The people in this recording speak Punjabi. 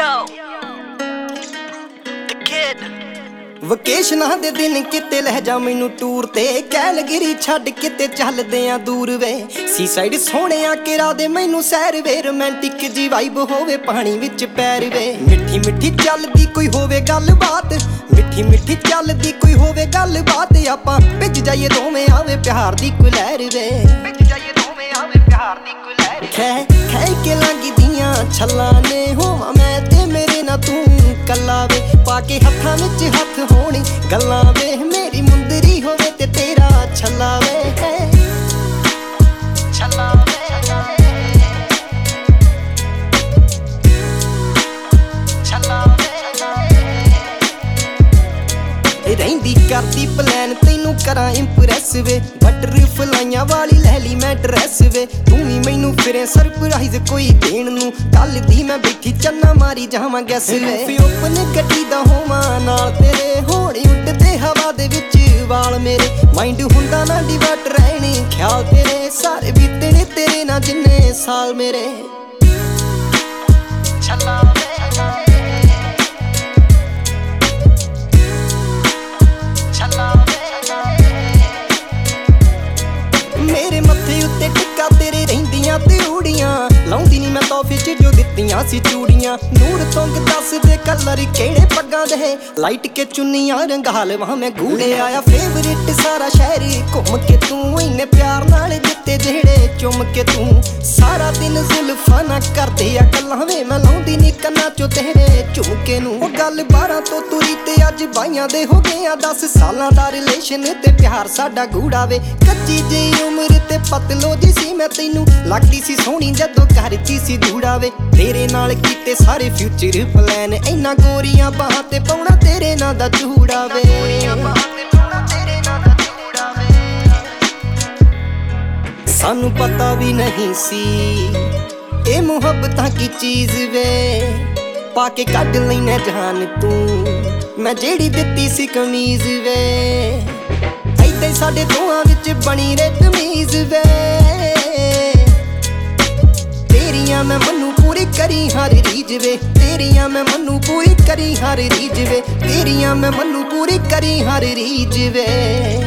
ਵਕੇਸ਼ਨਾਂ ਦੇ ਦਿਨ ਕਿਤੇ ਲੈ ਜਾ ਮੈਨੂੰ ਟੂਰ ਤੇ, ਕੈਲਗਰੀ ਛੱਡ ਕਿਤੇ ਚੱਲਦੇ ਆ ਦੂਰ ਵੇ। ਸੀ ਸਾਈਡ ਸੋਹਣਿਆ ਕਿਰਾ ਦੇ ਮੈਨੂੰ ਸੈਰ ਵੇ, ਰੋਮਾਂਟਿਕ ਜੀ ਵਾਈਬ ਹੋਵੇ ਪਾਣੀ ਵਿੱਚ ਪੈਰ ਵੇ। ਮਿੱਠੀ ਮਿੱਠੀ ਚੱਲਦੀ ਕੋਈ ਹੋਵੇ ਗੱਲਬਾਤ, ਮਿੱਠੀ ਮਿੱਠੀ ਚੱਲਦੀ ਕੋਈ ਹੋਵੇ ਗੱਲਬਾਤ, ਆਪਾਂ ਭਿੱਜ ਜਾਈਏ ਦੋਵੇਂ ਆਵੇ ਪਿਆਰ ਦੀ ਕੋਈ ਲਹਿਰ ਵੇ। ਭਿੱਜ ਜਾਈਏ ਦੋਵੇਂ ਆਵੇ ਪਿਆਰ ਦੀ ਕੋਈ ਲਹਿਰ। ਖੈ ਖੈ ਕੇ ਲੰਘਦੀਆਂ ਛੱਲਾਂ ਨੇ, ਹੋਵਾਂ ਮੈਂ ਤੇ ਮੇਰੇ ਨਾਲ ਤੂੰ ਕੱਲਾ ਵੇ। ਪਾ ਕੇ ਹੱਥਾਂ ਵਿੱਚ ਹੱਥ ਹੋਣ ਗੱਲਾਂ ਵੇ, ਮੇਰੀ ਮੁੰਦਰੀ ਹੋਵੇ ਤੇ ਤੇਰਾ ਛੱਲਾ ਵੇ। ਛੱਲਾ ਵੇ ਛੱਲਾ ਵੇ। ਰਹਿੰਦੀ ਕਰਦੀ ਪਲਾਨ ਤੈਨੂੰ ਕਰਾਂ ਇੰਪ੍ਰੈਸ ਵੇ, ਬਟਰਫਲਾਈਆਂ ਵਾਲੀ ਲੈ ਲਈ ਮੈਂ ਡਰੈਸ ਵੇ। ਤੂੰ ਵੀ ਮੈਨੂੰ ਫਿਰੇ ਸਰਪ੍ਰਾਈਜ਼ ਕੋਈ ਦੇਣ ਨੂੰ, ਕੱਲ ਦੀ ਮੈਂ ਬੈਠੀ ਚੰਨਾ ਮਾਰੀ ਜਾਵਾਂ ਗੈਸ ਵੇ। ਓਪਨ ਗੱਡੀ ਦਾ ਹੋਵਾਂ ਨਾਲ ਤੇਰੇ, ਹੋਣੀ ਉੱਡਦੇ ਹਵਾ ਦੇ ਵਿੱਚ ਵਾਲ ਮੇਰੇ। ਮਾਈਂਡ ਹੁੰਦਾ ਨਾ ਡਿਵਰਟ ਰਹਿਣੀ ਖਿਆਲ ਤੇਰੇ, ਸਾਰੇ ਬੀਤੇ ਨੇ ਤੇਰੇ ਨਾਲ ਜਿੰਨੇ ਸਾਲ ਮੇਰੇ। ਛੱਲਾ ਮੇਰੇ ਮੱਥੇ ਉੱਤੇ ਟਿੱਕਾ ਤੇਰੇ ਰਹਿੰਦੀਆਂ ਤੇ ਊੜੀਆਂ, ਲਾਉਂਦੀ ਨੀ ਮੈਂ ਤੋਹਫੇ ਚ ਜੋ ਦਿੱਤੀਆਂ ਸੀ ਚੂੜੀਆਂ। ਨੂਰ ਤੁੰਗ ਦੱਸ ਦੇ ਕਲਰ ਕਿਹੜੇ ਪੱਗਾਂ ਦੇ, ਲਾਈਟ ਕੇ ਚੁੰਨੀਆਂ ਰੰਗਾ ਲਵਾਂ ਮੈਂ ਗੂੜੇ। ਆਇਆ ਫੇਵਰਿਟ ਸਾਰਾ ਸ਼ਹਿਰ ਘੁੰਮ ਕੇ ਤੂੰ, ਇੰਨੇ ਪਿਆਰ ਨਾਲ ਦਿੱਤੇ ਜਿਹੜੇ ਚੁੰਮ ਕੇ ਤੂੰ। ਸਾਰਾ ਦਿਨ ਜ਼ੁਲਫਾਂ ਨਾ ਕਰਦੇ ਆ ਗੱਲਾਂ ਵੇ, ਮੈਂ ਲਾਉਂਦੀ ਨੀ ਕੰਨਾਂ ਚੋਂ ਤੇਰੇ ਝੁਮਕੇ ਨੂੰ। ਉਹ ਗੱਲ 12 ਤੋਂ ਤੁਰੀ ਤੇ ਅੱਜ 22 ਦੇ ਹੋ ਗਏ ਆ, 10 ਸਾਲਾਂ ਦਾ ਰਿਲੇਸ਼ਨ ਤੇ ਪਿਆਰ ਸਾਡਾ ਗੂੜਾ ਵੇ। ਕੱਚੀ ਜਿਹੀ ਉਮਰ ਤੇ ਪਤਲੋ ਜੀ ਸੀ ਮੈਂ, ਤੈਨੂੰ ਲੱਗਦੀ ਸੀ ਸੋਹਣੀ ਜਦੋਂ ਘਰ 'ਚ ਸੀ ਧੂੜਾ ਵੇ। ਤੇਰੇ ਨਾਲ ਕੀਤੇ ਸਾਰੇ ਫਿਊਚਰ ਪਲਾਨ, ਇੰਨਾ ਗੋਰੀਆਂ ਬਾਹਾਂ ਤੇ ਪਾਉਣਾ ਤੇਰੇ ਨਾਂ ਦਾ ਚੂੜਾ ਵੇ। ਸਾਨੂੰ ਪਤਾ ਵੀ ਨਹੀਂ ਸੀ ਇਹ ਮੁਹੱਬਤਾਂ ਕੀ ਚੀਜ਼ ਵੇ, ਪਾ ਕੇ ਕੱਢ ਲੈਨੇ ਜਾਨ ਤੂੰ ਮੈਂ ਜਿਹੜੀ ਦਿੱਤੀ ਸੀ ਕਮੀਜ਼ ਵੇ। ਏਦਾਂ ਹੀ ਸਾਡੇ ਦੋਹਾਂ ਵਿੱਚ ਬਣੀ ਰੇ ਤਮੀਜ਼ ਵੇ, ਤੇਰੀਆਂ ਮੈਂ ਮੈਨੂੰ ਪੂਰੀ ਕਰੀ ਹਰ ਰੀਝ ਵੇ। ਤੇਰੀਆਂ ਮੈਂ ਮੈਨੂੰ ਪੂਰੀ ਕਰੀ ਹਰ ਰੀਝ ਵੇ, ਤੇਰੀਆਂ ਮੈਂ ਮੈਨੂੰ ਪੂਰੀ ਕਰੀ ਹਰ ਰੀਝ ਵੇ।